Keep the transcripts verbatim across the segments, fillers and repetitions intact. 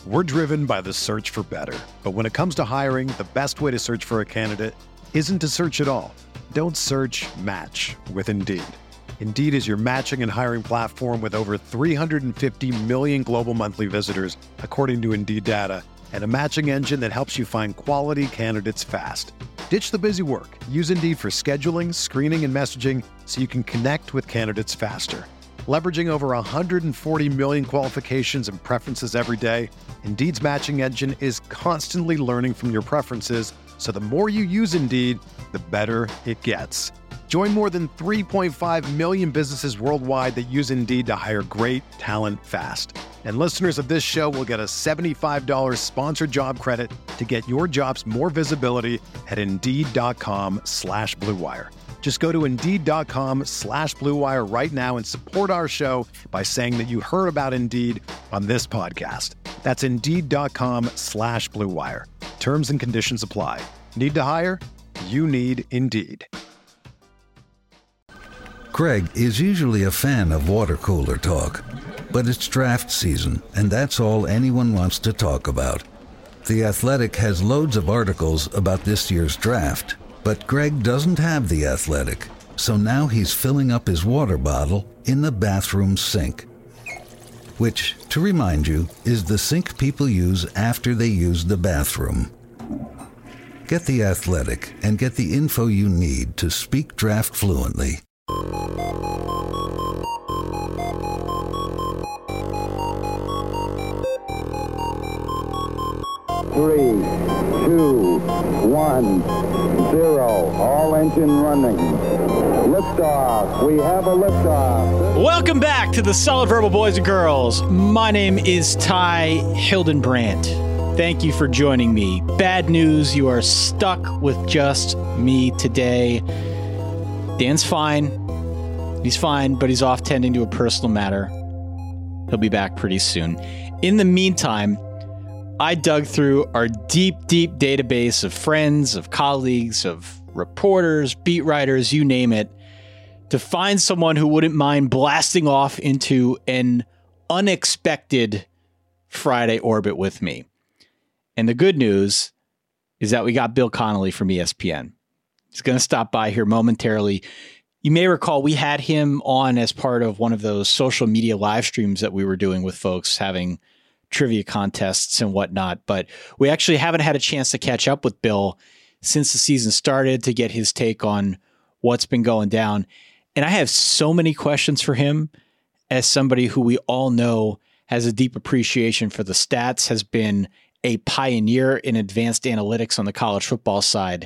We're driven by the search for better. But when it comes to hiring, the best way to search for a candidate isn't to search at all. Don't search, match with Indeed. Indeed is your matching and hiring platform with over three hundred fifty million global monthly visitors, according to Indeed data, and a matching engine that helps you find quality candidates fast. Ditch the busy work. Use Indeed for scheduling, screening, and messaging so you can connect with candidates faster. Leveraging over one hundred forty million qualifications and preferences every day, Indeed's matching engine is constantly learning from your preferences, so the more you use Indeed, the better it gets. Join more than three point five million businesses worldwide that use Indeed to hire great talent fast. And listeners of this show will get a seventy-five dollars sponsored job credit to get your jobs more visibility at Indeed.com slash Blue Wire. Just go to Indeed.com slash Blue Wire right now and support our show by saying that you heard about Indeed on this podcast. That's Indeed.com slash Blue Wire. Terms and conditions apply. Need to hire? You need Indeed. Greg is usually a fan of water cooler talk, but it's draft season, and that's all anyone wants to talk about. The Athletic has loads of articles about this year's draft, but Greg doesn't have The Athletic, so now he's filling up his water bottle in the bathroom sink. Which, to remind you, is the sink people use after they use the bathroom. Get The Athletic and get the info you need to speak draft fluently. Three, two, one, zero. All engine running. Liftoff. We have a liftoff. Welcome back to the Solid Verbal Boys and Girls. My name is Ty Hildenbrandt. Thank you for joining me. Bad news, you are stuck with just me today. Dan's fine. He's fine, but he's off tending to a personal matter. He'll be back pretty soon. In the meantime, I dug through our deep, deep database of friends, of colleagues, of reporters, beat writers, you name it, to find someone who wouldn't mind blasting off into an unexpected Friday orbit with me. And the good news is that we got Bill Connelly from E S P N. He's going to stop by here momentarily. You may recall we had him on as part of one of those social media live streams that we were doing with folks having trivia contests and whatnot, but we actually haven't had a chance to catch up with Bill since the season started to get his take on what's been going down. And I have so many questions for him as somebody who we all know has a deep appreciation for the stats, has been a pioneer in advanced analytics on the college football side.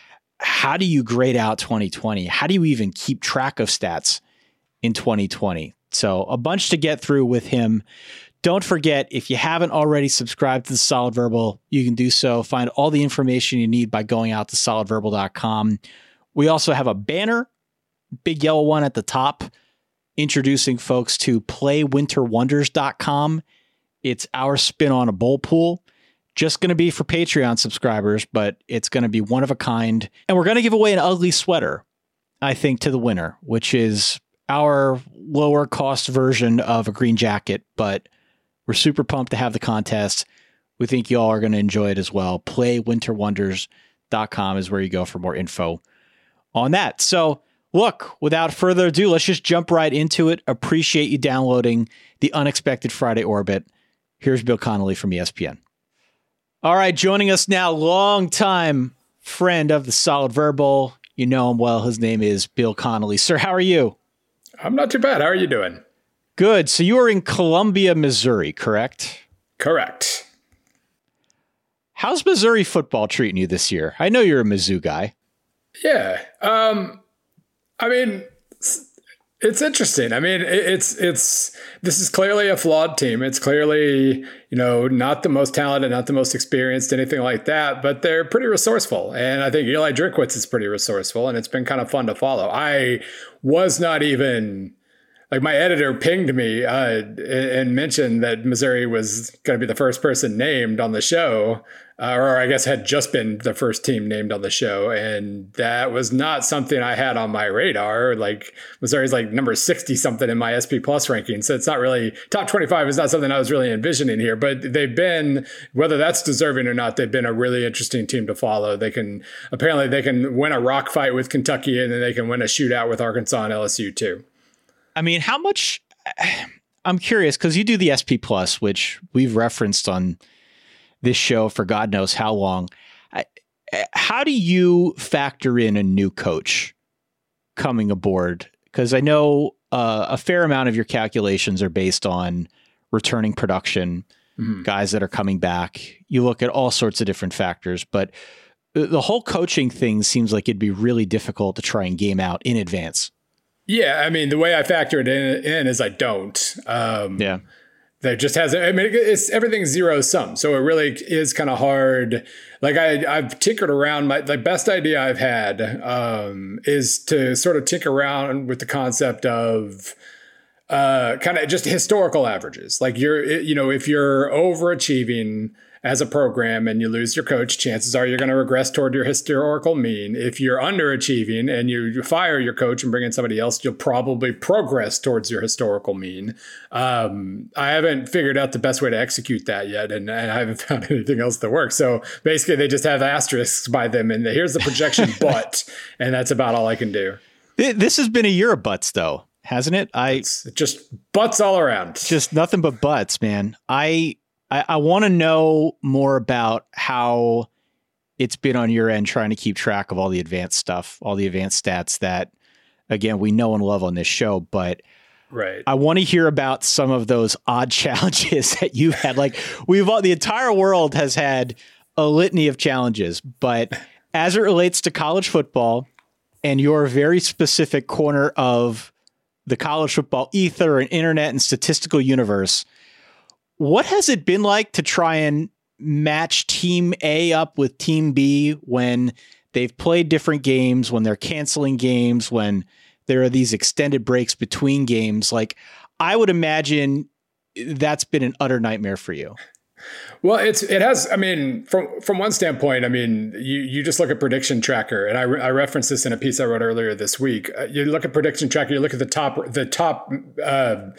How do you grade out twenty twenty? How do you even keep track of stats in twenty twenty? So a bunch to get through with him. Don't forget, if you haven't already subscribed to the Solid Verbal, you can do so. Find all the information you need by going out to solid verbal dot com. We also have a banner, big yellow one at the top, introducing folks to play winter wonders dot com. It's our spin on a bowl pool. Just going to be for Patreon subscribers, but it's going to be one of a kind. And we're going to give away an ugly sweater, I think, to the winner, which is our lower cost version of a green jacket, but we're super pumped to have the contest. We think y'all are going to enjoy it as well. play winter wonders dot com is where you go for more info on that. So look, without further ado, let's just jump right into it. Appreciate you downloading the Unexpected Friday Orbit. Here's Bill Connelly from E S P N. All right, joining us now, longtime friend of the Solid Verbal. You know him well. His name is Bill Connelly. Sir, how are you? I'm not too bad. How are you doing? Good. So you are in Columbia, Missouri, correct? Correct. How's Missouri football treating you this year? I know you're a Mizzou guy. Yeah. Um, I mean, it's interesting. I mean, it's, it's, this is clearly a flawed team. It's clearly, you know, not the most talented, not the most experienced, anything like that, but they're pretty resourceful. And I think Eli Drinkwitz is pretty resourceful, and it's been kind of fun to follow. I was not even like my editor pinged me uh, and mentioned that Missouri was going to be the first person named on the show, uh, or I guess had just been the first team named on the show. And that was not something I had on my radar. Like Missouri's like number sixty something in my S P Plus ranking. So it's not really top twenty-five is not something I was really envisioning here, but they've been, whether that's deserving or not, they've been a really interesting team to follow. They can, apparently they can win a rock fight with Kentucky, and then they can win a shootout with Arkansas and L S U too. I mean, how much, I'm curious, because you do the S P Plus, which we've referenced on this show for God knows how long. How do you factor in a new coach coming aboard? Because I know uh, a fair amount of your calculations are based on returning production, mm-hmm. guys that are coming back. You look at all sorts of different factors, but the whole coaching thing seems like it'd be really difficult to try and game out in advance. Yeah, I mean, the way I factor it in, in is I don't. Um, yeah. There just hasn't, I mean, it's everything's zero sum. So it really is kind of hard. Like I, I've tinkered around. My the best idea I've had um, is to sort of tinker around with the concept of uh, kind of just historical averages. Like you're, you know, if you're overachieving as a program and you lose your coach, chances are you're going to regress toward your historical mean. If you're underachieving and you, you fire your coach and bring in somebody else, you'll probably progress towards your historical mean. Um, I haven't figured out the best way to execute that yet, and, and I haven't found anything else that works. So basically, they just have asterisks by them, and here's the projection, but, and that's about all I can do. This has been a year of butts, though, hasn't it? I it's just butts all around. Just nothing but butts, man. I. I, I want to know more about how it's been on your end trying to keep track of all the advanced stuff, all the advanced stats that, again, we know and love on this show. But right. I want to hear about some of those odd challenges that you've had. Like we've all, the entire world has had a litany of challenges, but as it relates to college football and your very specific corner of the college football ether and internet and statistical universe, what has it been like to try and match Team A up with Team B when they've played different games, when they're canceling games, when there are these extended breaks between games? Like, I would imagine that's been an utter nightmare for you. Well, it's it has. I mean, from from one standpoint, I mean, you you just look at Prediction Tracker, and I, re, I referenced this in a piece I wrote earlier this week. Uh, you look at Prediction Tracker, you look at the top the top. Uh,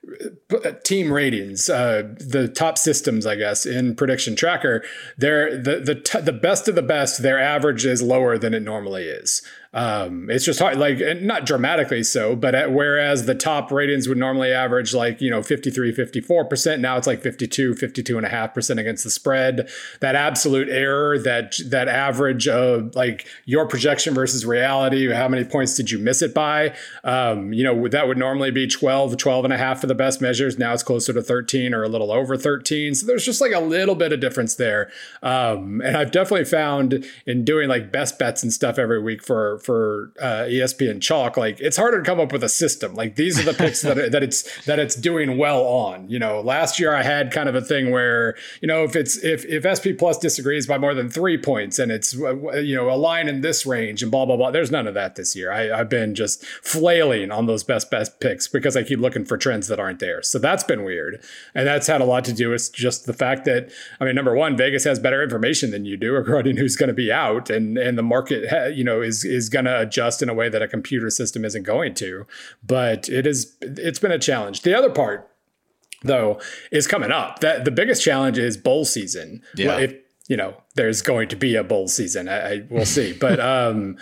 team ratings, uh, the top systems, I guess, in Prediction Tracker, they're the the t- the best of the best. Their average is lower than it normally is. Um, it's just hard, like, not dramatically so, but at, whereas the top ratings would normally average like, you know, fifty-three, fifty-four percent, now it's like fifty-two, fifty-two and a half percent against the spread. That absolute error, that, that average of like your projection versus reality, how many points did you miss it by? Um, you know, that would normally be twelve, twelve and a half for the best measures. Now it's closer to thirteen or a little over thirteen. So there's just like a little bit of difference there. Um, and I've definitely found in doing like best bets and stuff every week for, for uh, E S P N Chalk, like it's harder to come up with a system. Like these are the picks that that it's that it's doing well on. You know, last year I had kind of a thing where, you know, if it's if if S P Plus disagrees by more than three points and it's, you know, a line in this range and blah blah blah. There's none of that this year. I, I've been just flailing on those best best picks because I keep looking for trends that aren't there. So that's been weird, and that's had a lot to do with just the fact that, I mean, number one, Vegas has better information than you do regarding who's going to be out, and and the market, ha- you know, is is going to adjust in a way that a computer system isn't going to. But it is, it's been a challenge. The other part, though, is coming up. That the biggest challenge is bowl season. Yeah. Well, if, you know, there's going to be a bowl season, I, I we'll see. But um,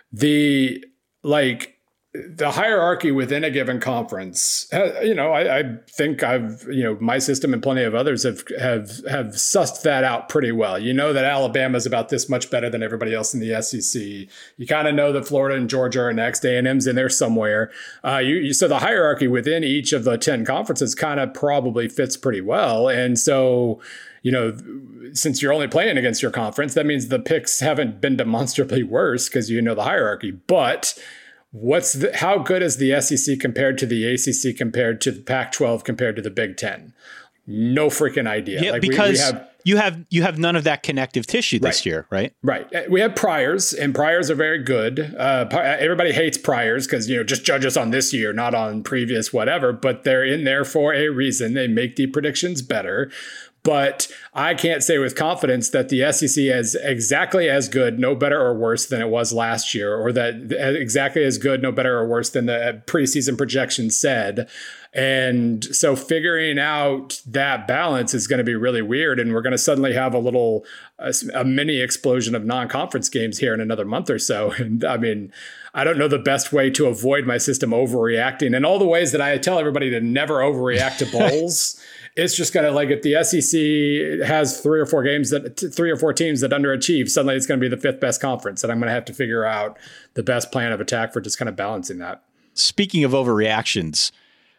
the like. the hierarchy within a given conference, you know, I, I think I've, you know, my system and plenty of others have, have, have sussed that out pretty well. You know that Alabama's about this much better than everybody else in the S E C. You kind of know that Florida and Georgia are next. A and M's in there somewhere. Uh, you, you, so the hierarchy within each of the ten conferences kind of probably fits pretty well. And so, you know, since you're only playing against your conference, that means the picks haven't been demonstrably worse because you know the hierarchy. But What's the, how good is the S E C compared to the A C C compared to the Pac twelve compared to the Big Ten? No freaking idea. Yeah, like because we, we have You have you have none of that connective tissue this right. year, right? Right. We have priors, and priors are very good. Uh, everybody hates priors because, you know, just judge us on this year, not on previous whatever, but they're in there for a reason. They make the predictions better. But I can't say with confidence that the S E C is exactly as good, no better or worse than it was last year, or that exactly as good, no better or worse than the preseason projection said. And so figuring out that balance is going to be really weird. And we're going to suddenly have a little, a, a mini explosion of non-conference games here in another month or so. And I mean, I don't know the best way to avoid my system overreacting. And all the ways that I tell everybody to never overreact to bowls, it's just going to, like, if the S E C has three or four games that three or four teams that underachieve, suddenly it's going to be the fifth best conference. And I'm going to have to figure out the best plan of attack for just kind of balancing that. Speaking of overreactions,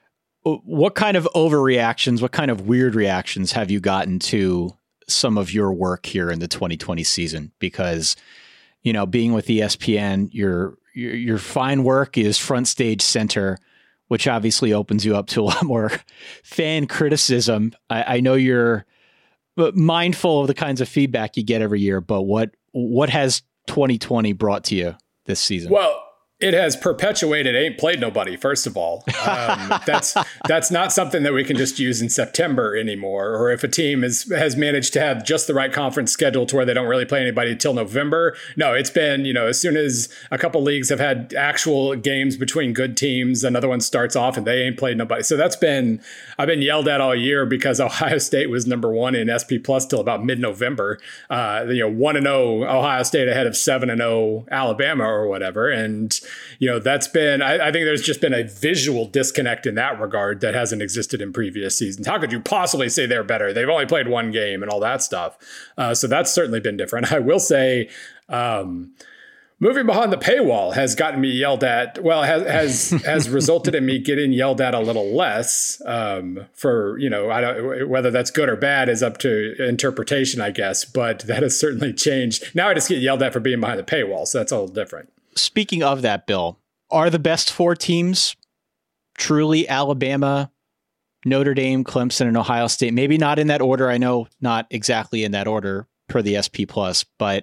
what kind of overreactions, what kind of weird reactions have you gotten to some of your work here in the twenty twenty season? Because, you know, being with E S P N, your, your, your fine work is front stage center, which obviously opens you up to a lot more fan criticism. I, I know you're mindful of the kinds of feedback you get every year, but what, what has twenty twenty brought to you this season? Well, it has perpetuated ain't played nobody, first of all. Um, that's that's not something that we can just use in September anymore. Or if a team is, has managed to have just the right conference schedule to where they don't really play anybody till November. No, it's been, you know, as soon as a couple leagues have had actual games between good teams, another one starts off and they ain't played nobody. So that's been, I've been yelled at all year because Ohio State was number one in S P Plus till about mid-November. Uh, you know, one and oh Ohio State ahead of seven and oh Alabama or whatever. And you know, that's been, I, I think there's just been a visual disconnect in that regard that hasn't existed in previous seasons. How could you possibly say they're better? They've only played one game and all that stuff. Uh, so that's certainly been different. I will say, um, moving behind the paywall has gotten me yelled at. Well, has has, has resulted in me getting yelled at a little less. Um, for, you know, I don't, whether that's good or bad is up to interpretation, I guess. But that has certainly changed. Now I just get yelled at for being behind the paywall, so that's a little different. Speaking of that, Bill, are the best four teams truly Alabama, Notre Dame, Clemson, and Ohio State? Maybe not in that order. I know not exactly in that order per the S P Plus, but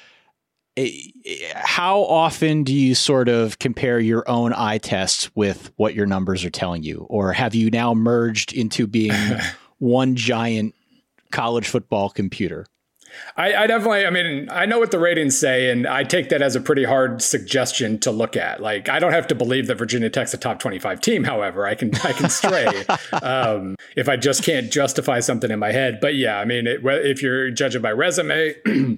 how often do you sort of compare your own eye tests with what your numbers are telling you? Or have you now merged into being one giant college football computer? I, I definitely, I mean, I know what the ratings say, and I take that as a pretty hard suggestion to look at. Like, I don't have to believe that Virginia Tech's a top twenty-five team. However, I can, I can stray um, if I just can't justify something in my head. But yeah, I mean, it, if you're judging by resume,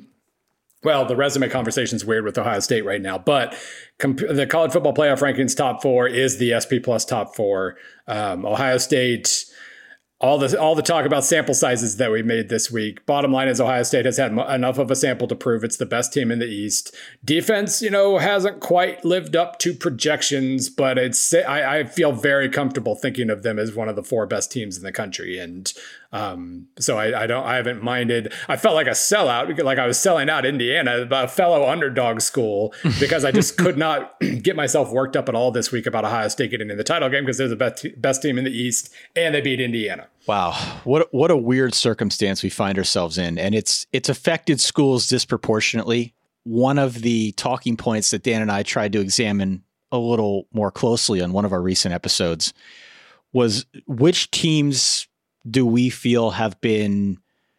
well, the resume conversation is weird with Ohio State right now, but comp- the college football playoff rankings top four is the S P Plus top four. Um, Ohio State. All the all the talk about sample sizes that we made this week. Bottom line is Ohio State has had m- enough of a sample to prove it's the best team in the East. Defense, you know, hasn't quite lived up to projections, but it's I, I feel very comfortable thinking of them as one of the four best teams in the country. And um, so I, I don't I haven't minded. I felt like a sellout, because like I was selling out Indiana, a fellow underdog school, because I just could not get myself worked up at all this week about Ohio State getting in the title game because they're the best best team in the East and they beat Indiana. Wow. What what a weird circumstance we find ourselves in. And it's it's affected schools disproportionately. One of the talking points that Dan and I tried to examine a little more closely on one of our recent episodes was which teams do we feel have been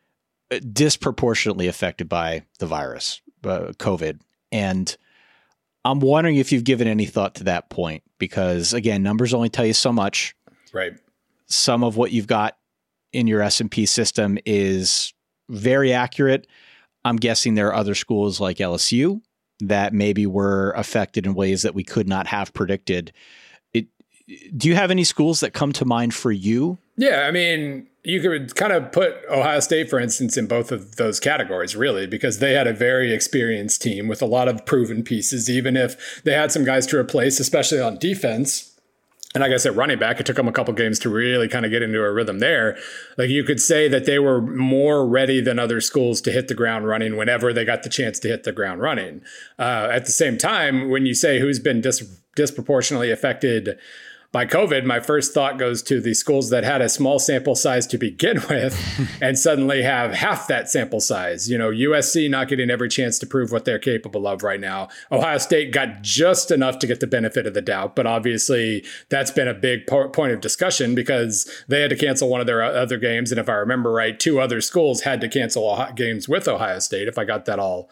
disproportionately affected by the virus, uh, COVID. And I'm wondering if you've given any thought to that point, because again, numbers only tell you so much. Right. Some of what you've got in your S and P system is very accurate. I'm guessing there are other schools like L S U that maybe were affected in ways that we could not have predicted. It, do you have any schools that come to mind for you? Yeah, I mean, you could kind of put Ohio State, for instance, in both of those categories, really, because they had a very experienced team with a lot of proven pieces, even if they had some guys to replace, especially on defense. And like I said, running back, it took them a couple games to really kind of get into a rhythm there. Like you could say that they were more ready than other schools to hit the ground running whenever they got the chance to hit the ground running. Uh, at the same time, when you say who's been dis- disproportionately affected by COVID, my first thought goes to the schools that had a small sample size to begin with and suddenly have half that sample size. You know, U S C not getting every chance to prove what they're capable of right now. Ohio State got just enough to get the benefit of the doubt, but obviously that's been a big po- point of discussion because they had to cancel one of their other games. And if I remember right, two other schools had to cancel games with Ohio State, if I got that all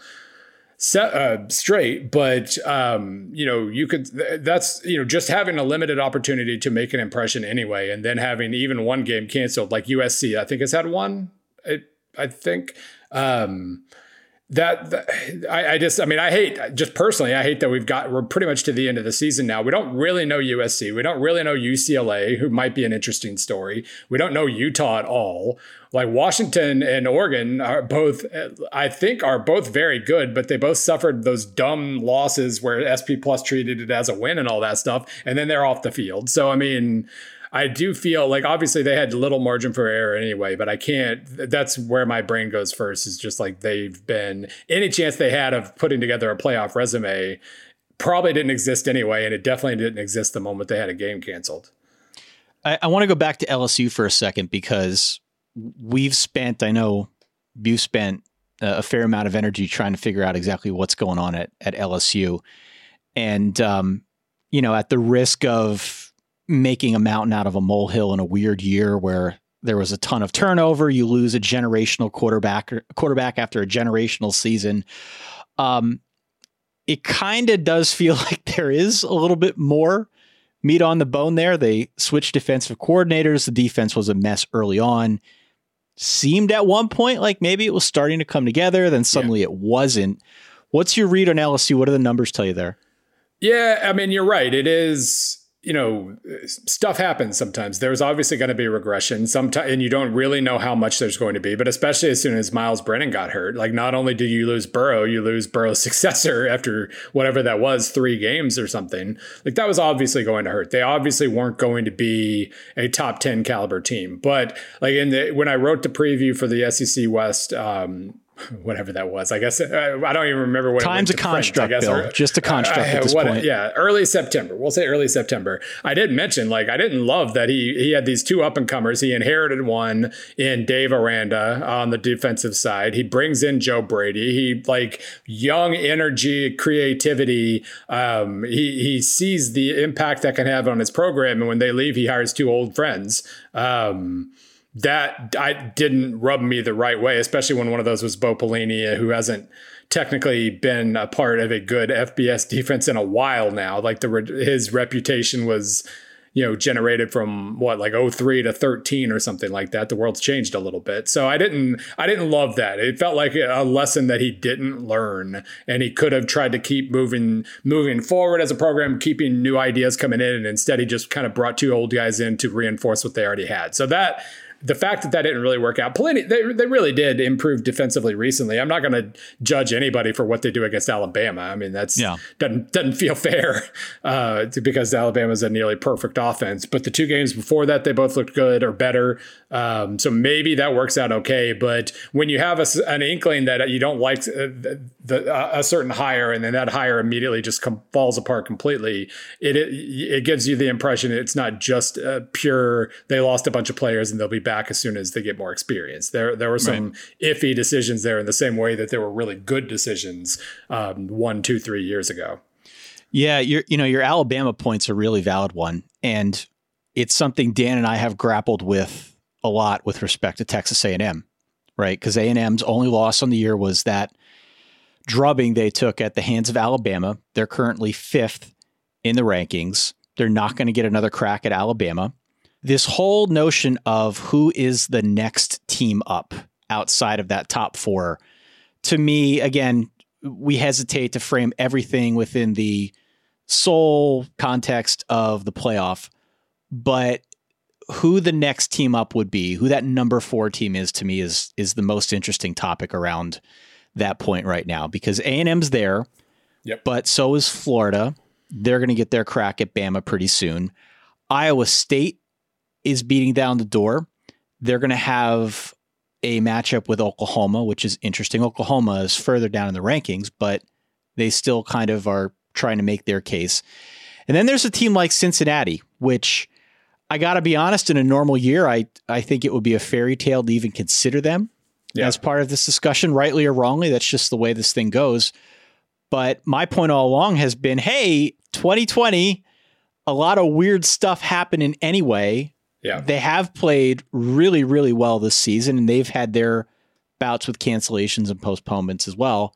set, uh, straight. But, um, you know, you could, that's, you know, just having a limited opportunity to make an impression anyway, and then having even one game canceled, like U S C, I think has had one, I, I think, um, That, that I, I just, I mean, I hate, just personally, I hate that we've got, we're pretty much to the end of the season now. We don't really know U S C. We don't really know U C L A, who might be an interesting story. We don't know Utah at all. Like Washington and Oregon are both, I think, are both very good, but they both suffered those dumb losses where S P Plus treated it as a win and all that stuff. And then they're off the field. So, I mean, I do feel like obviously they had little margin for error anyway, but I can't, that's where my brain goes first, is just like they've been, any chance they had of putting together a playoff resume probably didn't exist anyway. And it definitely didn't exist the moment they had a game canceled. I, I want to go back to L S U for a second, because we've spent, I know you've spent a fair amount of energy trying to figure out exactly what's going on at, at L S U. And, um, you know, at the risk of making a mountain out of a molehill in a weird year where there was a ton of turnover, you lose a generational quarterback quarterback after a generational season. Um, it kind of does feel like there is a little bit more meat on the bone there. They switched defensive coordinators. The defense was a mess early on. Seemed at one point like maybe it was starting to come together. Then suddenly yeah. it wasn't. What's your read on L S U? What do the numbers tell you there? Yeah, I mean, you're right. It is, you know, stuff happens sometimes. There's obviously going to be regression sometimes, and you don't really know how much there's going to be, but especially as soon as Miles Brennan got hurt, like not only do you lose Burrow, you lose Burrow's successor after whatever that was, three games or something. Like that was obviously going to hurt. They obviously weren't going to be a top ten caliber team, but like in the, when I wrote the preview for the S E C West, um, whatever that was, I guess uh, I don't even remember what time's a construct, print, Bill. Or, just a construct uh, at this what, point. Yeah, early September. We'll say early September. I did mention, like, I didn't love that he he had these two up and comers. He inherited one in Dave Aranda on the defensive side. He brings in Joe Brady. He like young energy, creativity. Um, he he sees the impact that can have on his program, and when they leave, he hires two old friends. Um, That I didn't rub me the right way, especially when one of those was Bo Pelini, who hasn't technically been a part of a good F B S defense in a while now. Like the his reputation was, you know, generated from what, like oh three to thirteen or something like that. The world's changed a little bit. So I didn't I didn't love that. It felt like a lesson that he didn't learn, and he could have tried to keep moving moving forward as a program, keeping new ideas coming in. And instead he just kind of brought two old guys in to reinforce what they already had. So that the fact that that didn't really work out, Pelini, they, they really did improve defensively recently. I'm not going to judge anybody for what they do against Alabama. I mean, that's yeah. doesn't doesn't feel fair uh, to, because Alabama's a nearly perfect offense. But the two games before that, they both looked good or better. Um, so maybe that works out okay. But when you have a, an inkling that you don't like the, the, uh, a certain hire, and then that hire immediately just com- falls apart completely, it, it it gives you the impression it's not just uh, pure, they lost a bunch of players and they'll be back as soon as they get more experience. There there were some right. iffy decisions there in the same way that there were really good decisions um, one, two, three years ago. Yeah, your you know, your Alabama point's a really valid one. And it's something Dan and I have grappled with a lot with respect to Texas A and M, right? Because A and M's only loss on the year was that drubbing they took at the hands of Alabama. They're currently fifth in the rankings. They're not going to get another crack at Alabama. This whole notion of who is the next team up outside of that top four, to me, again, we hesitate to frame everything within the sole context of the playoff, but who the next team up would be, who that number four team is, to me is is the most interesting topic around that point right now, because A and M's there, yep. but so is Florida. They're going to get their crack at Bama pretty soon. Iowa State is beating down the door. They're going to have a matchup with Oklahoma, which is interesting. Oklahoma is further down in the rankings, but they still kind of are trying to make their case. And then there's a team like Cincinnati, which I got to be honest, in a normal year, I, I think it would be a fairy tale to even consider them yeah. as part of this discussion, rightly or wrongly. That's just the way this thing goes. But my point all along has been, hey, twenty twenty, a lot of weird stuff happening anyway. Yeah. They have played really, really well this season, and they've had their bouts with cancellations and postponements as well.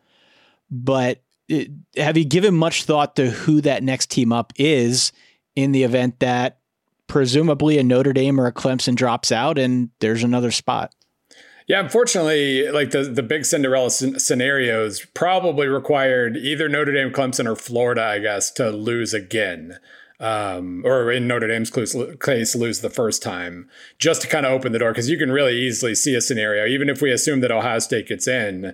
But it, have you given much thought to who that next team up is in the event that presumably a Notre Dame or a Clemson drops out and there's another spot? Yeah, unfortunately, like the, the big Cinderella c- scenarios probably required either Notre Dame, Clemson, or Florida, I guess, to lose again. Um, or in Notre Dame's case, lose the first time, just to kind of open the door. Because you can really easily see a scenario, even if we assume that Ohio State gets in,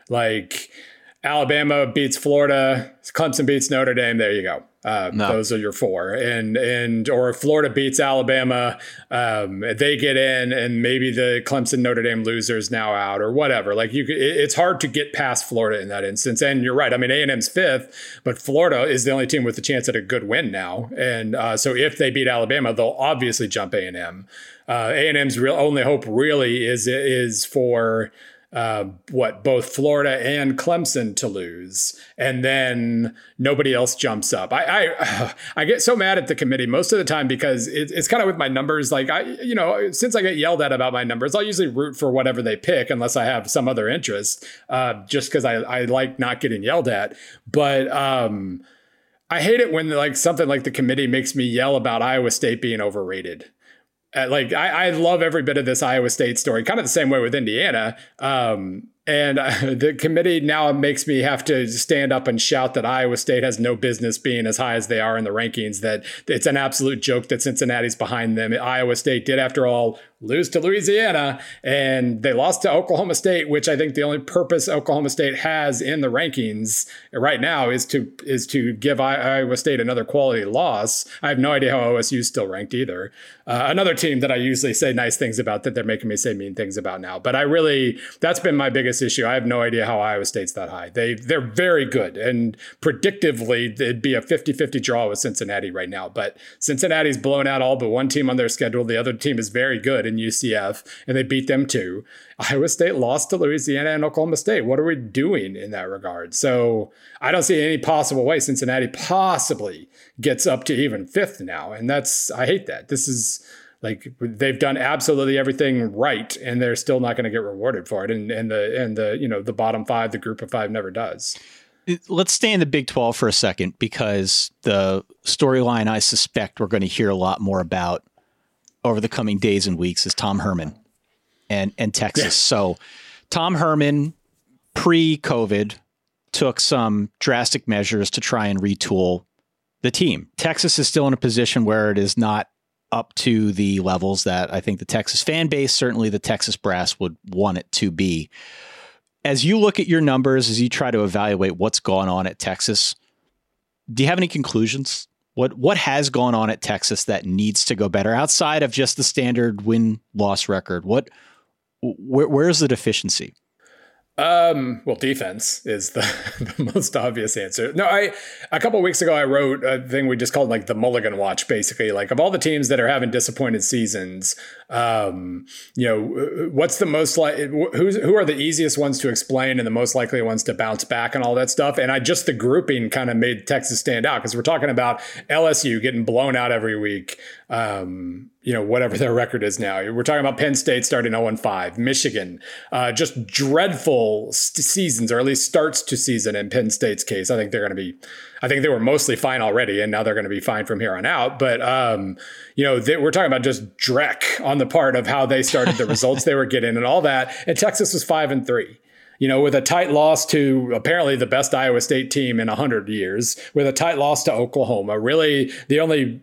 like Alabama beats Florida, Clemson beats Notre Dame, there you go. Uh, no. Those are your four. And, and, or if Florida beats Alabama, um, they get in, and maybe the Clemson Notre Dame loser is now out or whatever. Like you, it's hard to get past Florida in that instance. And you're right. I mean, A and M's fifth, but Florida is the only team with a chance at a good win now. And, uh, so if they beat Alabama, they'll obviously jump A and M. Uh, A and M's real only hope really is, is for, Uh, what both Florida and Clemson to lose, and then nobody else jumps up. I I, I get so mad at the committee most of the time because it, it's kind of with my numbers. Like I, you know, since I get yelled at about my numbers, I'll usually root for whatever they pick unless I have some other interest, uh, just because I, I like not getting yelled at. But um, I hate it when like something like the committee makes me yell about Iowa State being overrated. Uh, like I, I love every bit of this Iowa State story, kind of the same way with Indiana. Um, and uh, the committee now makes me have to stand up and shout that Iowa State has no business being as high as they are in the rankings, that it's an absolute joke that Cincinnati's behind them. Iowa State did, after all, lose to Louisiana, and they lost to Oklahoma State, which I think the only purpose Oklahoma State has in the rankings right now is to is to give Iowa State another quality loss. I have no idea how O S U is still ranked either. Uh, another team that I usually say nice things about that they're making me say mean things about now. But I really, that's been my biggest issue. I have no idea how Iowa State's that high. They, they're very good, and predictively, it'd be a fifty-fifty draw with Cincinnati right now. But Cincinnati's blown out all but one team on their schedule. The other team is very good in U C F, and they beat them too. Iowa State lost to Louisiana and Oklahoma State. What are we doing in that regard? So I don't see any possible way Cincinnati possibly gets up to even fifth now. And that's, I hate that. This is like, they've done absolutely everything right, and they're still not going to get rewarded for it. And, and the, and the, you know, the bottom five, the group of five never does. Let's stay in the Big twelve for a second, because the storyline I suspect we're going to hear a lot more about over the coming days and weeks is Tom Herman and, and Texas. Yeah. So Tom Herman, pre-COVID, took some drastic measures to try and retool the team. Texas is still in a position where it is not up to the levels that I think the Texas fan base, certainly the Texas brass, would want it to be. As you look at your numbers, as you try to evaluate what's going on at Texas, do you have any conclusions? What what has gone on at Texas that needs to go better outside of just the standard win-loss record? What where, where's the deficiency? Um, well, defense is the, the most obvious answer. No, I, a couple of weeks ago, I wrote a thing we just called like the Mulligan Watch, basically, like of all the teams that are having disappointed seasons, um, you know, what's the most like, who's, who are the easiest ones to explain and the most likely ones to bounce back and all that stuff. And I just, the grouping kind of made Texas stand out, because we're talking about L S U getting blown out every week. Um, you know, whatever their record is now. We're talking about Penn State starting oh and five, Michigan, uh, just dreadful st- seasons, or at least starts to season in Penn State's case. I think they're going to be, I think they were mostly fine already, and now they're going to be fine from here on out. But, um, you know, they, we're talking about just dreck on the part of how they started, the results they were getting and all that. And Texas was five and three. You know, with a tight loss to apparently the best Iowa State team in one hundred years, with a tight loss to Oklahoma. Really, the only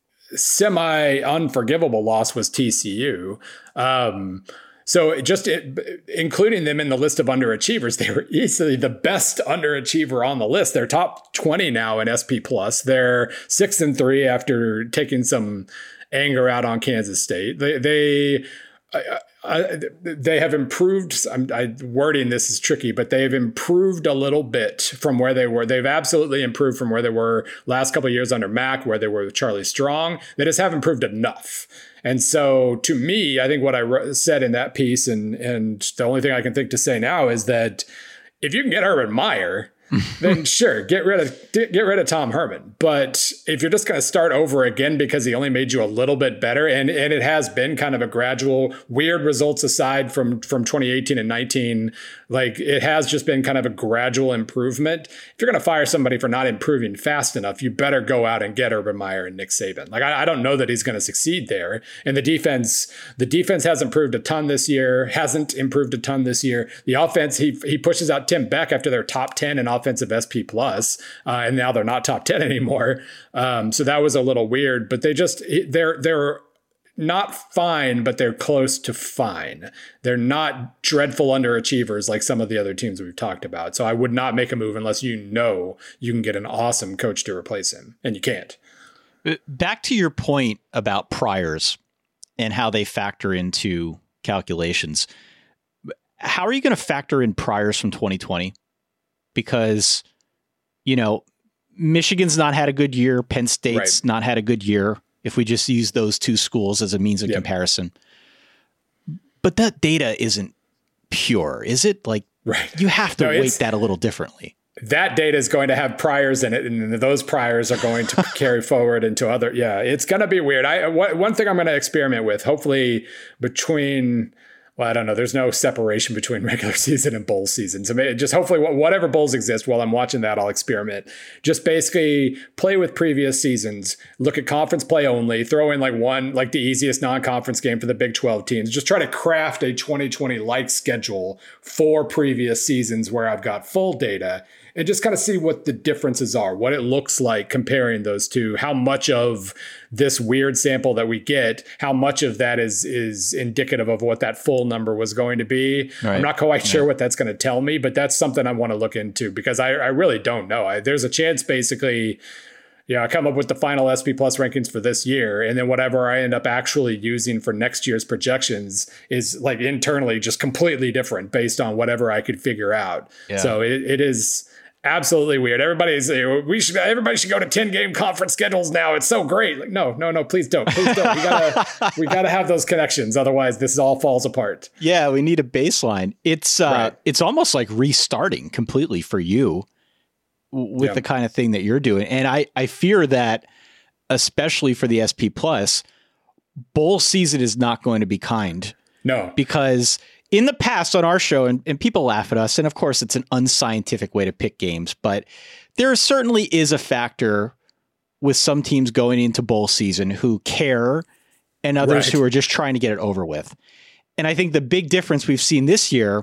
semi-unforgivable loss was T C U. Um, so just it, including them in the list of underachievers, they were easily the best underachiever on the list. They're top twenty now in S P Plus. They're six and three after taking some anger out on Kansas State. They, they Uh, they have improved. I'm I, wording this is tricky, but they have improved a little bit from where they were. They've absolutely improved from where they were last couple of years under Mac, where they were with Charlie Strong. They just haven't improved enough. And so to me, I think what I re- said in that piece, and and the only thing I can think to say now is that if you can get Urban Meyer, then sure, get rid of get rid of Tom Herman. But if you're just going to start over again because he only made you a little bit better, and and it has been kind of a gradual, weird results aside from from twenty eighteen and nineteen, like it has just been kind of a gradual improvement. If you're going to fire somebody for not improving fast enough, you better go out and get Urban Meyer and Nick Saban. Like I, I don't know that he's going to succeed there. And the defense, the defense has improved a ton this year, hasn't improved a ton this year. The offense, he he pushes out Tim Beck after their top ten in offensive S P plus, uh, and now they're not top ten anymore. Um, so that was a little weird, but they just, they're, they're not fine, but they're close to fine. They're not dreadful underachievers like some of the other teams we've talked about. So I would not make a move unless you know you can get an awesome coach to replace him, and you can't. Back to your point about priors and how they factor into calculations. How are you going to factor in priors from twenty twenty? Because, you know, Michigan's not had a good year. Penn State's right. not had a good year. If we just use those two schools as a means of yep. comparison. But that data isn't pure, is it? Like, right. you have to no, weight that a little differently. That data is going to have priors in it, and those priors are going to carry forward into other. Yeah, it's going to be weird. I One thing I'm going to experiment with, hopefully between... Well, I don't know. There's no separation between regular season and bowl season. So just hopefully whatever bowls exist while I'm watching that, I'll experiment. Just basically play with previous seasons, look at conference play only, throw in like one, like the easiest non-conference game for the Big twelve teams. Just try to craft a twenty twenty-like schedule for previous seasons where I've got full data, and just kind of see what the differences are, what it looks like comparing those two, how much of this weird sample that we get, how much of that is is indicative of what that full number was going to be. Right. I'm not quite yeah. sure what that's going to tell me, but that's something I want to look into because I, I really don't know. I, there's a chance basically, yeah, I come up with the final S P Plus rankings for this year, and then whatever I end up actually using for next year's projections is like internally just completely different based on whatever I could figure out. Yeah. So it, it is absolutely weird. Everybody's we should everybody should go to ten game conference schedules now. It's so great. Like, no, no, no, please don't. Please don't. We gotta we gotta have those connections. Otherwise this all falls apart. Yeah, we need a baseline. It's uh right. it's almost like restarting completely for you with yeah. the kind of thing that you're doing. And I, I fear that especially for the S P Plus, bowl season is not going to be kind. No. Because in the past on our show, and, and people laugh at us, and of course it's an unscientific way to pick games, but there certainly is a factor with some teams going into bowl season who care and others right. who are just trying to get it over with. And I think the big difference we've seen this year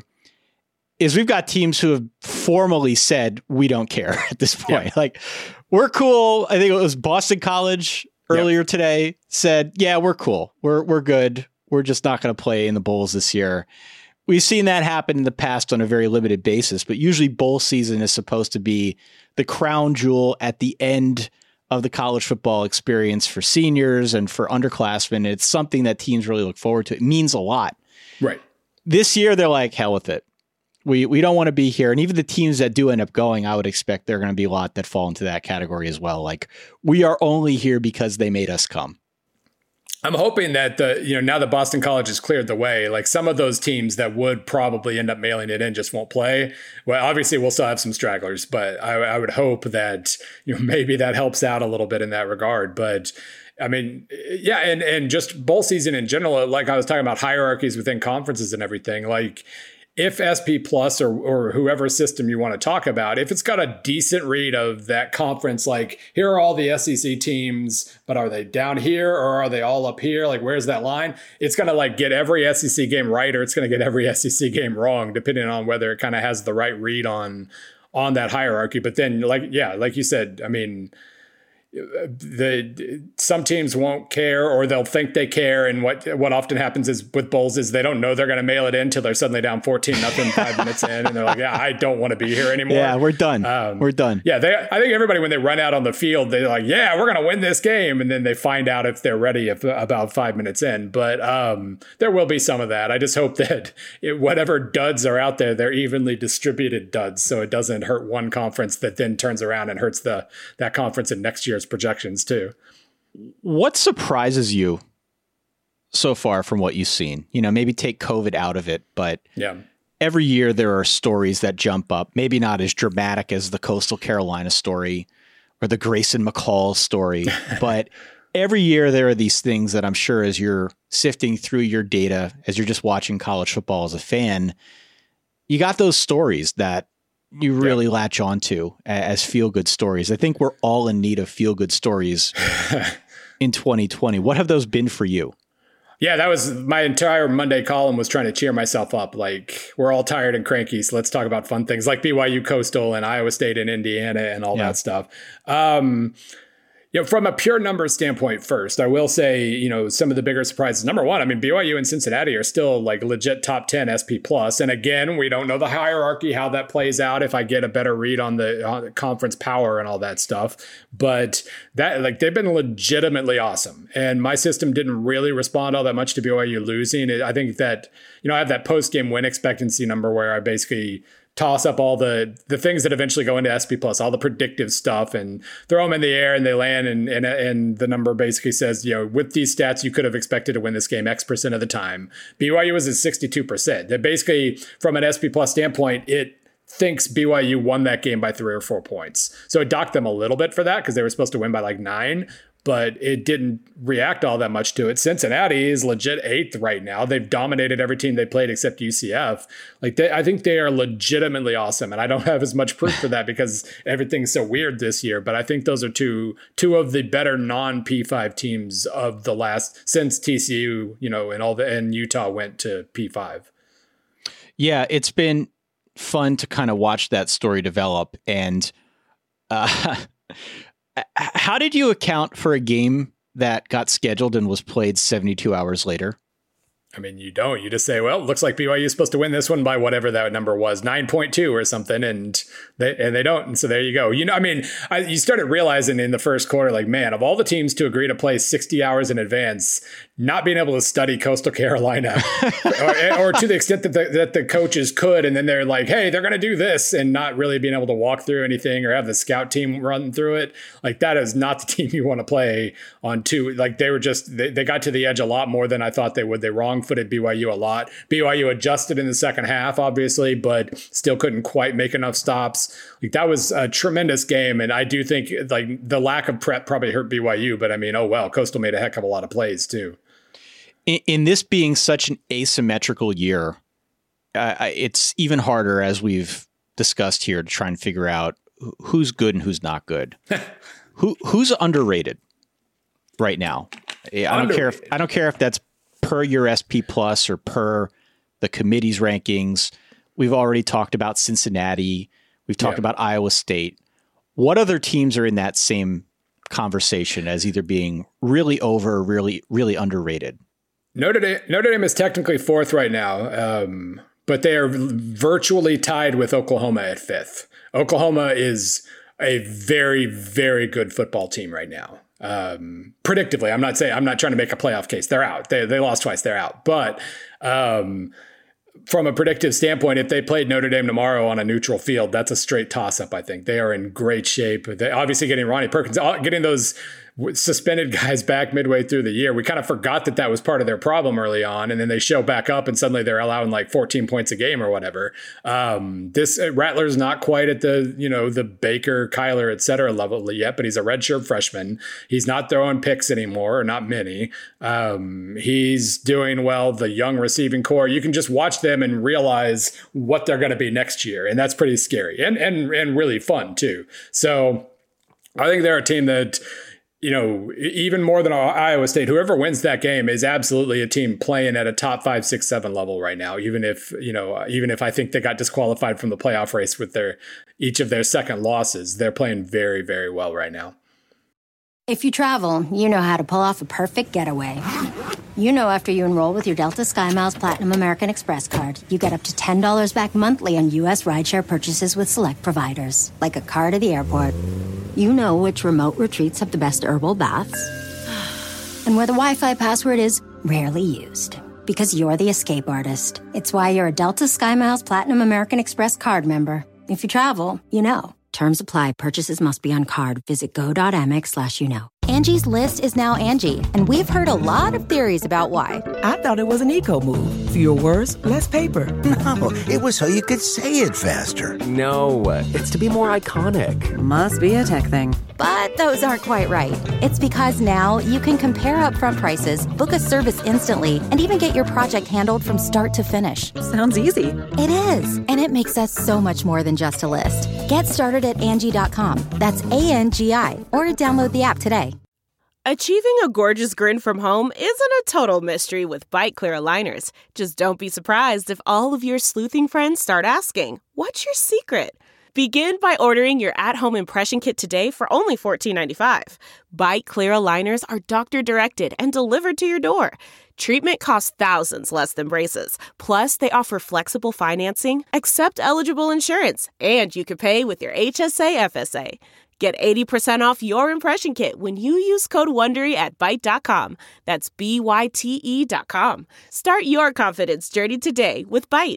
is we've got teams who have formally said, we don't care at this point. Yeah. Like, we're cool. I think it was Boston College earlier yeah. today said, yeah, we're cool. We're, we're good. We're just not going to play in the bowls this year. We've seen that happen in the past on a very limited basis, but usually bowl season is supposed to be the crown jewel at the end of the college football experience for seniors and for underclassmen. It's something that teams really look forward to. It means a lot. Right. This year, they're like, hell with it. We we don't want to be here. And even the teams that do end up going, I would expect there are going to be a lot that fall into that category as well. Like, we are only here because they made us come. I'm hoping that the, you know, now that Boston College has cleared the way, like some of those teams that would probably end up mailing it in just won't play. Well, obviously we'll still have some stragglers, but I, I would hope that, you know, maybe that helps out a little bit in that regard. But I mean, yeah. And, and just bowl season in general, like I was talking about hierarchies within conferences and everything, like, if S P Plus or, or whoever system you want to talk about, if it's got a decent read of that conference, like here are all the S E C teams, but are they down here or are they all up here? Like, where's that line? It's going to like get every S E C game right, or it's going to get every S E C game wrong, depending on whether it kind of has the right read on, on that hierarchy. But then like, yeah, like you said, I mean, the some teams won't care, or they'll think they care. And what what often happens is with bowls is they don't know they're going to mail it in until they're suddenly down fourteen nothing five minutes in, and they're like, yeah, I don't want to be here anymore. Yeah, we're done. Um, we're done. Yeah, they, I think everybody, when they run out on the field, they're like, yeah, we're going to win this game, and then they find out if they're ready if, about five minutes in. But um, there will be some of that. I just hope that it, whatever duds are out there, they're evenly distributed duds, so it doesn't hurt one conference that then turns around and hurts the that conference in next year's projections too. What surprises you so far from what you've seen? You know, maybe take COVID out of it, but yeah, every year there are stories that jump up, maybe not as dramatic as the Coastal Carolina story or the Grayson McCall story, but every year there are these things that I'm sure as you're sifting through your data, as you're just watching college football as a fan, you got those stories that you really yeah. latch onto as feel-good stories. I think we're all in need of feel-good stories in twenty twenty. What have those been for you? Yeah, that was my entire Monday column was trying to cheer myself up. Like, we're all tired and cranky, so let's talk about fun things like B Y U Coastal and Iowa State and Indiana and all yeah. that stuff. Um, you know, from a pure numbers standpoint first, I will say, you know, some of the bigger surprises. Number one, I mean, B Y U and Cincinnati are still like legit top ten S P plus. And again, we don't know the hierarchy, how that plays out if I get a better read on the, on the conference power and all that stuff. But that, like, they've been legitimately awesome. And my system didn't really respond all that much to B Y U losing. I think that, you know, I have that post-game win expectancy number where I basically toss up all the the things that eventually go into S P plus, all the predictive stuff, and throw them in the air and they land. And, and, and the number basically says, you know, with these stats, you could have expected to win this game X percent of the time. B Y U was at sixty-two percent. That basically, from an S P plus standpoint, it thinks B Y U won that game by three or four points. So it docked them a little bit for that because they were supposed to win by like nine, but it didn't react all that much to it. Cincinnati is legit eighth right now. They've dominated every team they played except U C F. Like, they, I think they are legitimately awesome, and I don't have as much proof for that because everything's so weird this year. But I think those are two two of the better non P five teams of the last since T C U, you know, and all the and Utah went to P five. Yeah, it's been fun to kind of watch that story develop, and uh, how did you account for a game that got scheduled and was played seventy-two hours later? I mean, you don't. You just say, well, it looks like B Y U is supposed to win this one by whatever that number was, nine point two or something, and they and they don't. And so there you go. You know, I mean, I, you started realizing in the first quarter, like, man, of all the teams to agree to play sixty hours in advance, not being able to study Coastal Carolina, or, or to the extent that the, that the coaches could, and then they're like, hey, they're going to do this, and not really being able to walk through anything or have the scout team run through it. Like, that is not the team you want to play on two. Like, they were just, they, they got to the edge a lot more than I thought they would. They wrong-footed B Y U a lot. B Y U adjusted in the second half, obviously, but still couldn't quite make enough stops. Like, that was a tremendous game, and I do think, like, the lack of prep probably hurt B Y U, but I mean, oh well, Coastal made a heck of a lot of plays too. In, in this being such an asymmetrical year, uh, it's even harder, as we've discussed here, to try and figure out who's good and who's not good. Who who's underrated right now? I don't underrated. care if I don't care if that's per your S P plus or per the committee's rankings. We've already talked about Cincinnati. We've talked yeah. about Iowa State. What other teams are in that same conversation as either being really over or really, really underrated? Notre Dame, Notre Dame is technically fourth right now, um, but they are virtually tied with Oklahoma at fifth. Oklahoma is a very, very good football team right now. Um, predictably, I'm not saying I'm not trying to make a playoff case. They're out. They they lost twice. They're out. But um, from a predictive standpoint, if they played Notre Dame tomorrow on a neutral field, that's a straight toss up. I think they are in great shape. They obviously getting Ronnie Perkins, getting those suspended guys back midway through the year. We kind of forgot that that was part of their problem early on, and then they show back up and suddenly they're allowing like fourteen points a game or whatever. Um, this uh, Rattler's not quite at the, you know, the Baker, Kyler, et cetera level yet, but he's a redshirt freshman. He's not throwing picks anymore, or not many. Um, he's doing well. The young receiving core, you can just watch them and realize what they're going to be next year. And that's pretty scary and, and, and really fun too. So I think they're a team that, you know, even more than Iowa State, whoever wins that game is absolutely a team playing at a top five, six, seven level right now. Even if, you know, even if I think they got disqualified from the playoff race with their each of their second losses, they're playing very, very well right now. If you travel, you know how to pull off a perfect getaway. You know after you enroll with your Delta SkyMiles Platinum American Express card, you get up to ten dollars back monthly on U S rideshare purchases with select providers, like a car to the airport. You know which remote retreats have the best herbal baths, and where the Wi-Fi password is rarely used. Because you're the escape artist. It's why you're a Delta SkyMiles Platinum American Express card member. If you travel, you know. Terms apply. Purchases must be on card. Visit go.amex slash you know. Angie's List is now Angie, and we've heard a lot of theories about why. I thought it was an eco move. Fewer words, less paper. No, it was so you could say it faster. No, it's to be more iconic. Must be a tech thing. But those aren't quite right. It's because now you can compare upfront prices, book a service instantly, and even get your project handled from start to finish. Sounds easy. It is, and it makes us so much more than just a list. Get started at Angie dot com. That's A N G I, or download the app today. Achieving a gorgeous grin from home isn't a total mystery with Byte Clear aligners. Just don't be surprised if all of your sleuthing friends start asking, "What's your secret?" Begin by ordering your at-home impression kit today for only fourteen ninety-five. Byte Clear aligners are doctor-directed and delivered to your door. Treatment costs thousands less than braces. Plus, they offer flexible financing, accept eligible insurance, and you can pay with your H S A F S A. Get eighty percent off your impression kit when you use code WONDERY at byte dot com. That's B Y T E dot com. Start your confidence journey today with Byte.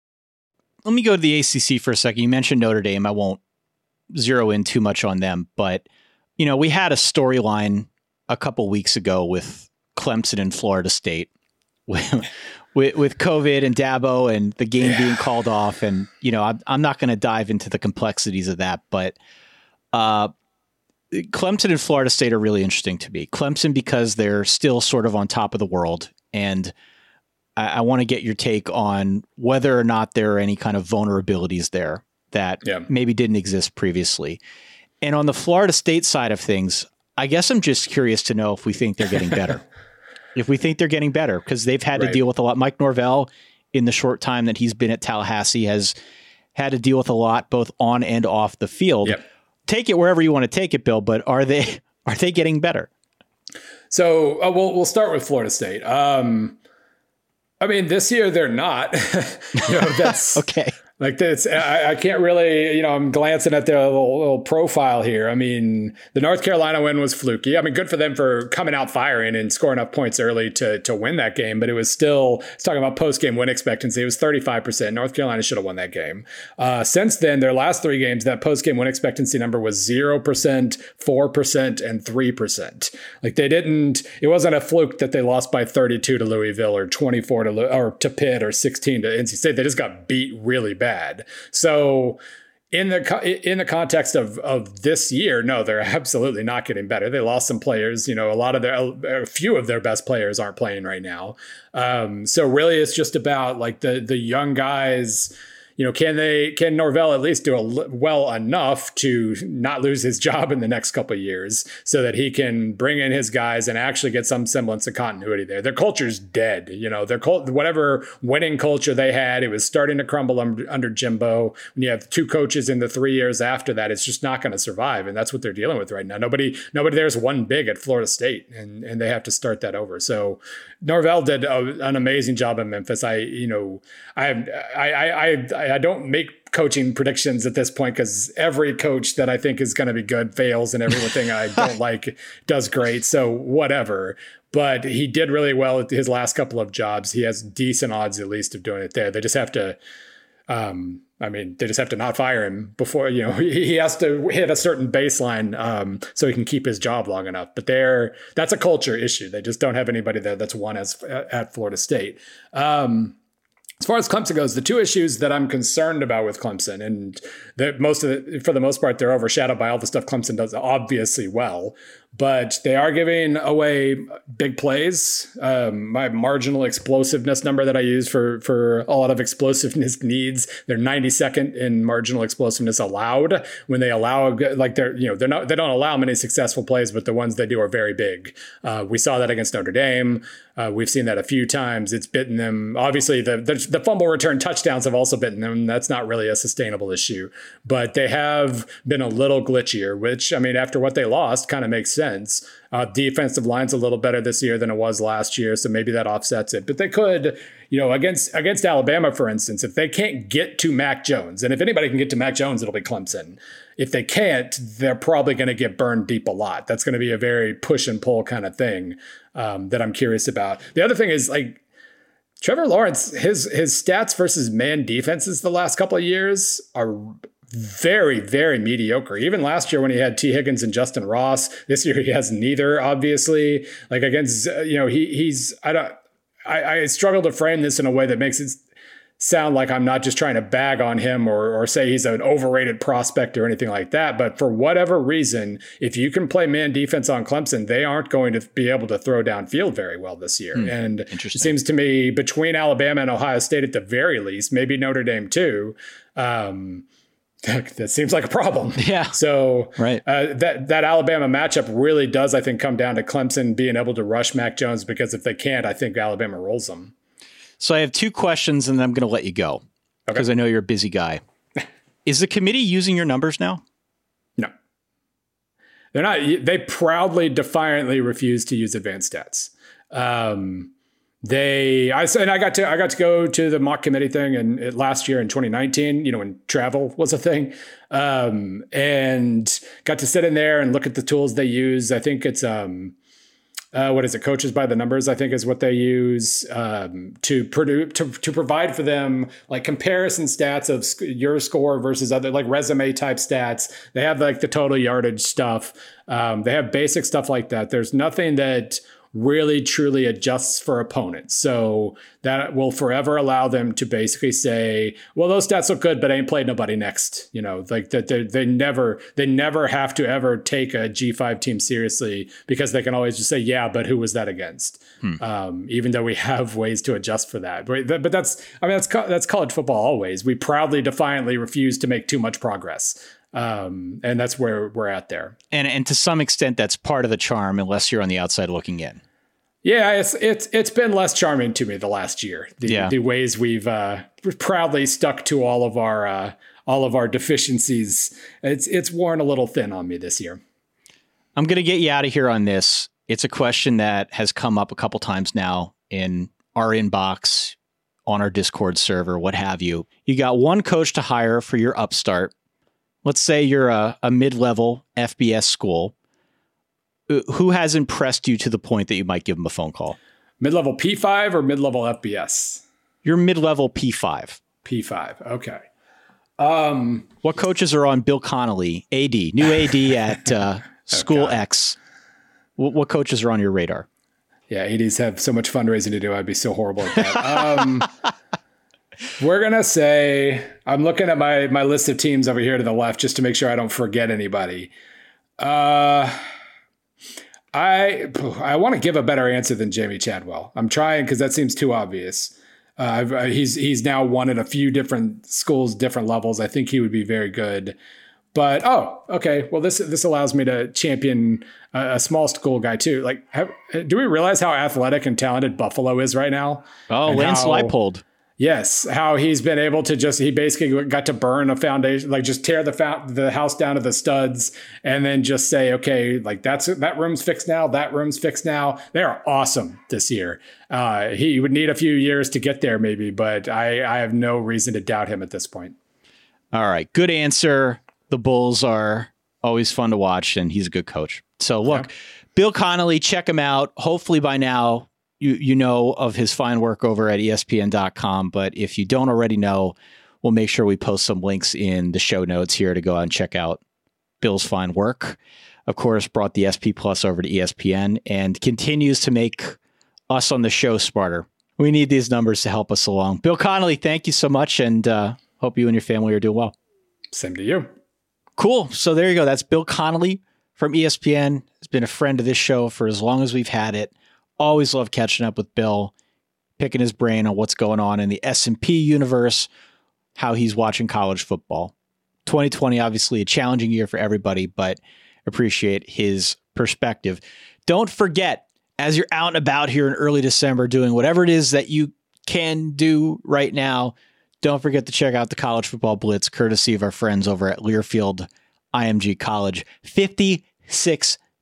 Let me go to the A C C for a second. You mentioned Notre Dame. I won't zero in too much on them, but you know, we had a storyline a couple weeks ago with Clemson and Florida State with, with, with COVID and Dabo and the game yeah. being called off. And, you know, I'm, I'm not going to dive into the complexities of that, but uh, Clemson and Florida State are really interesting to me. Clemson, because they're still sort of on top of the world. And I, I want to get your take on whether or not there are any kind of vulnerabilities there that yeah. maybe didn't exist previously. And on the Florida State side of things, I guess I'm just curious to know if we think they're getting better. If we think they're getting better, because they've had right. to deal with a lot. Mike Norvell, in the short time that he's been at Tallahassee, has had to deal with a lot, both on and off the field. Yep. Take it wherever you want to take it, Bill, but are they are they getting better? So uh, we'll we'll start with Florida State. Um, I mean, this year they're not. you know, that's okay. Like that's, I, I can't really, you know, I'm glancing at their little, little profile here. I mean, the North Carolina win was fluky. I mean, good for them for coming out firing and scoring enough points early to to win that game. But it was still, it's talking about post-game win expectancy. It was thirty-five percent. North Carolina should have won that game. Uh, since then, their last three games, that post-game win expectancy number was zero percent, four percent, and three percent. Like they didn't, it wasn't a fluke that they lost by thirty-two to Louisville or twenty-four to, or to Pitt or sixteen to N C State. They just got beat really bad. Bad. So in the in the context of of this year, no, they're absolutely not getting better. They lost some players. You know, a lot of their, a few of their best players aren't playing right now. Um, so really, it's just about like the the young guys. You know, can they can Norvell at least do a, well enough to not lose his job in the next couple of years so that he can bring in his guys and actually get some semblance of continuity there? Their culture's dead. You know, their cult, whatever winning culture they had, it was starting to crumble under, under Jimbo. When you have two coaches in the three years after that, it's just not going to survive. And that's what they're dealing with right now. Nobody nobody there's one big at Florida State, and, and they have to start that over. So Norvell did a, an amazing job in Memphis. I, you know, I, I, I, I, I don't make coaching predictions at this point because every coach that I think is going to be good fails and everything I don't like does great. So whatever. But he did really well at his last couple of jobs. He has decent odds at least of doing it there. They just have to, um, I mean, they just have to not fire him before, you know, he has to hit a certain baseline um, so he can keep his job long enough. But they're, that's a culture issue. They just don't have anybody there that's won as at Florida State. Um, As far as Clemson goes, the two issues that I'm concerned about with Clemson, and that most of the, for the most part, they're overshadowed by all the stuff Clemson does obviously well, but they are giving away big plays. Um, my marginal explosiveness number that I use for, for a lot of explosiveness needs, they're ninety-second in marginal explosiveness allowed. When they allow, like they're, you know, they're not, they don't allow many successful plays, but the ones they do are very big. Uh, we saw that against Notre Dame. Uh, we've seen that a few times. It's bitten them. Obviously, the, the the fumble return touchdowns have also bitten them. That's not really a sustainable issue, but they have been a little glitchier, which, I mean, after what they lost, kind of makes sense. sense. Uh, defensive line's a little better this year than it was last year, so maybe that offsets it. But they could, you know, against against Alabama, for instance, if they can't get to Mac Jones, and if anybody can get to Mac Jones, it'll be Clemson. If they can't, they're probably going to get burned deep a lot. That's going to be a very push and pull kind of thing um, that I'm curious about. The other thing is, like, Trevor Lawrence, his his stats versus man defenses the last couple of years are very, very mediocre. Even last year when he had T. Higgins and Justin Ross, this year he has neither, obviously. Like against, you know, he he's, I don't, I, I struggle to frame this in a way that makes it sound like I'm not just trying to bag on him or, or say he's an overrated prospect or anything like that. But for whatever reason, if you can play man defense on Clemson, they aren't going to be able to throw downfield very well this year. Hmm, and it seems to me between Alabama and Ohio State at the very least, maybe Notre Dame too, um, that seems like a problem. Yeah. So right. uh, that that Alabama matchup really does, I think, come down to Clemson being able to rush Mac Jones, because if they can't, I think Alabama rolls them. So I have two questions, and then I'm going to let you go because okay. I know you're a busy guy. Is the committee using your numbers now? No. They're not. They proudly, defiantly refuse to use advanced stats. Um, They, I and I got to I got to go to the mock committee thing and it, last year in twenty nineteen, you know, when travel was a thing, um, and got to sit in there and look at the tools they use. I think it's um, uh, what is it? Coaches by the Numbers, I think, is what they use um, to produce to to provide for them like comparison stats of sc- your score versus other like resume type stats. They have like the total yardage stuff. Um, they have basic stuff like that. There's nothing that really truly adjusts for opponents. So that will forever allow them to basically say, well, those stats look good, but I ain't played nobody next. You know, like that they, they never, they never have to ever take a G five team seriously because they can always just say, yeah, but who was that against? Hmm. Um, even though we have ways to adjust for that. But, but that's, I mean, that's, that's college football always. We proudly, defiantly refuse to make too much progress. Um, and that's where we're at there. And and to some extent, that's part of the charm, unless you're on the outside looking in. Yeah, it's it's it's been less charming to me the last year. The, yeah. the ways we've uh, proudly stuck to all of our uh, all of our deficiencies. It's it's worn a little thin on me this year. I'm going to get you out of here on this. It's a question that has come up a couple times now in our inbox, on our Discord server, what have you. You got one coach to hire for your upstart. Let's say you're a, a mid-level F B S school. Who has impressed you to the point that you might give them a phone call? Mid-level P five or mid-level F B S? You're mid-level P five. P five, okay. Um, what coaches are on Bill Connolly, A D, new A D at uh, School oh X? What, what coaches are on your radar? Yeah, A Ds have so much fundraising to do. I'd be so horrible at that. Um, we're going to say, I'm looking at my, my list of teams over here to the left just to make sure I don't forget anybody. Uh... I I want to give a better answer than Jamie Chadwell. I'm trying because that seems too obvious. Uh, I've, uh, he's he's now won at a few different schools, different levels. I think he would be very good. But oh, okay. Well, this this allows me to champion a, a small school guy too. Like, have, do we realize how athletic and talented Buffalo is right now? Oh, Lance Leipold. Yes, how he's been able to just, he basically got to burn a foundation, like just tear the fa- the house down to the studs and then just say, okay, like that's that room's fixed now, that room's fixed now. They are awesome this year. Uh, he would need a few years to get there maybe, but I, I have no reason to doubt him at this point. All right, good answer. The Bulls are always fun to watch and he's a good coach. So look, yeah. Bill Connolly, check him out. Hopefully by now, You you know of his fine work over at E S P N dot com, but if you don't already know, we'll make sure we post some links in the show notes here to go out and check out Bill's fine work. Of course, brought the S P Plus over to E S P N and continues to make us on the show smarter. We need these numbers to help us along. Bill Connolly, thank you so much, and uh, hope you and your family are doing well. Same to you. Cool. So there you go. That's Bill Connolly from E S P N. He's been a friend of this show for as long as we've had it. Always love catching up with Bill, picking his brain on what's going on in the S and P universe, how he's watching college football. twenty twenty, obviously a challenging year for everybody, but appreciate his perspective. Don't forget, as you're out and about here in early December doing whatever it is that you can do right now, don't forget to check out the College Football Blitz, courtesy of our friends over at Learfield I M G College. fifty-six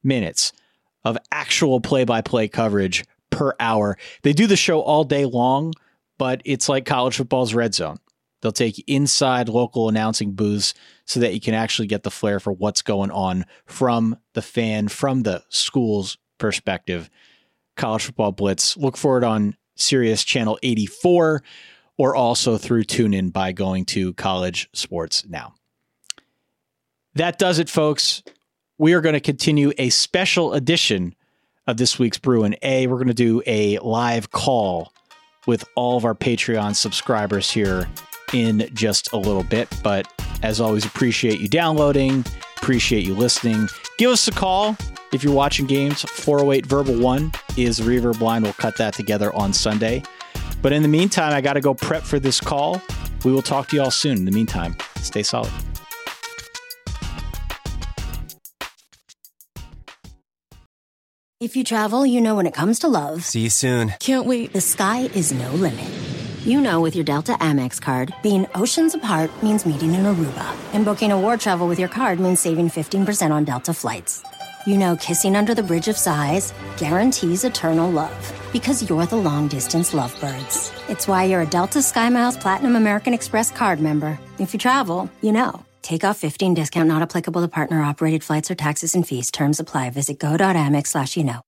minutes of actual play-by-play coverage per hour. They do the show all day long, but it's like college football's Red Zone. They'll take you inside local announcing booths so that you can actually get the flair for what's going on from the fan, from the school's perspective. College Football Blitz. Look for it on Sirius Channel eighty-four or also through TuneIn by going to College Sports Now. That does it, folks. We are going to continue a special edition of this week's Bruin A. We're going to do a live call with all of our Patreon subscribers here in just a little bit. But as always, appreciate you downloading, appreciate you listening. Give us a call if you're watching games. four oh eight Verbal one is the Reverb line. We'll cut that together on Sunday. But in the meantime, I got to go prep for this call. We will talk to you all soon. In the meantime, stay solid. If you travel, you know when it comes to love. See you soon. Can't wait. The sky is no limit. You know with your Delta Amex card, being oceans apart means meeting in Aruba. And booking a war travel with your card means saving fifteen percent on Delta flights. You know kissing under the Bridge of Sighs guarantees eternal love. Because you're the long-distance lovebirds. It's why you're a Delta SkyMiles Platinum American Express card member. If you travel, you know. Take off fifteen discount not applicable to partner-operated flights or taxes and fees. Terms apply. Visit go.amex slash you know.